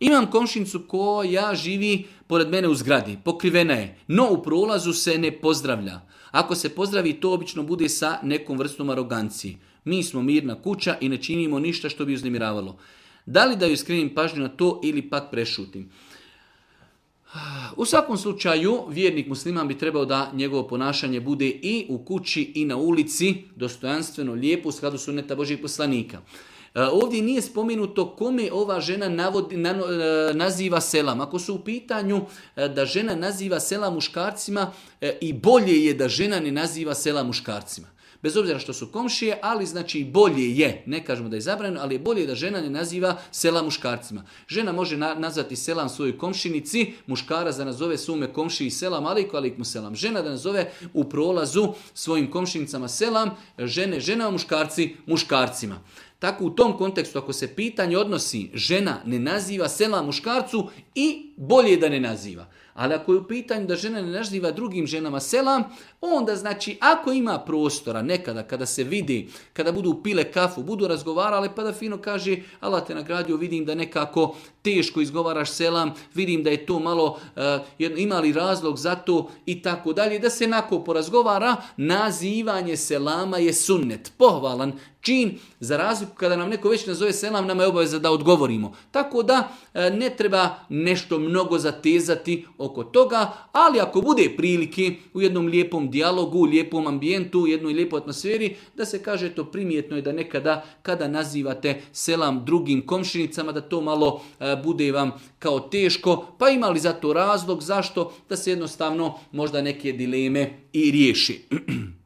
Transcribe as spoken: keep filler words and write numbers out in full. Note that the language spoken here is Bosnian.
Imam komšinicu koja živi pored mene u zgradi, pokrivena je, no u prolazu se ne pozdravlja. Ako se pozdravi, to obično bude sa nekom vrstom arogancije. Mi smo mirna kuća i ne činimo ništa što bi uznemiravalo. Da li da joj skrenim pažnju na to ili pak prešutim? U svakom slučaju, vjernik musliman bi trebao da njegovo ponašanje bude i u kući i na ulici dostojanstveno, lijepo, u skladu sunneta Božjih poslanika. Ovdje nije spomenuto kome ova žena navodi, na, naziva selam. Ako su u pitanju da žena naziva selam muškarcima, i bolje je da žena ne naziva selam muškarcima. Bez obzira što su komšije, ali znači bolje je, ne kažemo da je zabranjeno, ali je bolje da žena ne naziva selam muškarcima. Žena može na, nazvati selam svojoj komšinici, muškarac da nazove svome komšiji selam alejku, alejkum selam. Žena da nazove u prolazu svojim komšinicama selam, žene ženama, muškarci muškarcima. Tako u tom kontekstu, ako se pitanje odnosi žena ne naziva selam muškarcu, i bolje da ne naziva. Ali ako je u pitanju da žena ne naziva drugim ženama selam, onda znači ako ima prostora nekada kada se vidi, kada budu pile kafu, budu razgovarale, pa da fino kaže Allah te nagradio, vidim da nekako teško izgovaraš selam, vidim da je to malo, uh, ima li razlog za to i tako dalje, da se onako porazgovara, nazivanje selama je sunnet, pohvalan čin, za razliku kada nam neko već nazove selam, nama je obaveza da odgovorimo. Tako da ne treba nešto mnogo zatezati oko toga, ali ako bude prilike u jednom lijepom dijalogu, u lijepom ambijentu, u jednoj lijepoj atmosferi, da se kaže to primjetno je da nekada kada nazivate selam drugim komšinicama, da to malo bude vam kao teško, pa ima li za to razlog, zašto, da se jednostavno možda neke dileme i riješi.